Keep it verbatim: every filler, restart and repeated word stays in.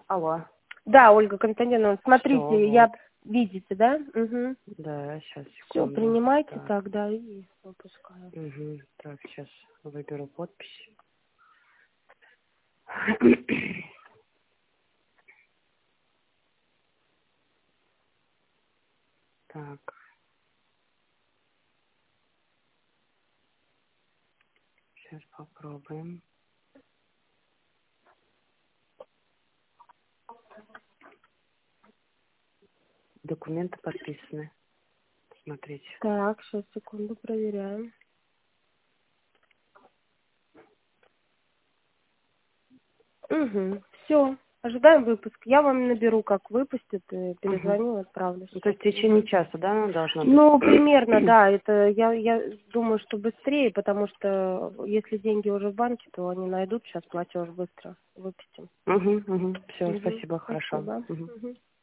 Алло. Да, Ольга Константиновна, смотрите, Всё, я... вот. Видите, да? Угу. Да, сейчас, Все, секунду. принимайте Так. тогда и выпускаю. Угу. Так, сейчас выберу подпись. Так. Сейчас попробуем. Документы подписаны. Смотрите. Так, сейчас, секунду, проверяем. Угу. Все, ожидаем выпуск. Я вам наберу, как выпустят, и Угу. перезвоню, отправлю. Ну, то есть в течение часа, да, она должна быть? Ну, примерно, да. Это я, я думаю, что быстрее, потому что если деньги уже в банке, то они найдут сейчас платеж быстро. Выпустим. Угу, угу. Все, Угу. спасибо, хорошо. Спасибо. Угу. Угу.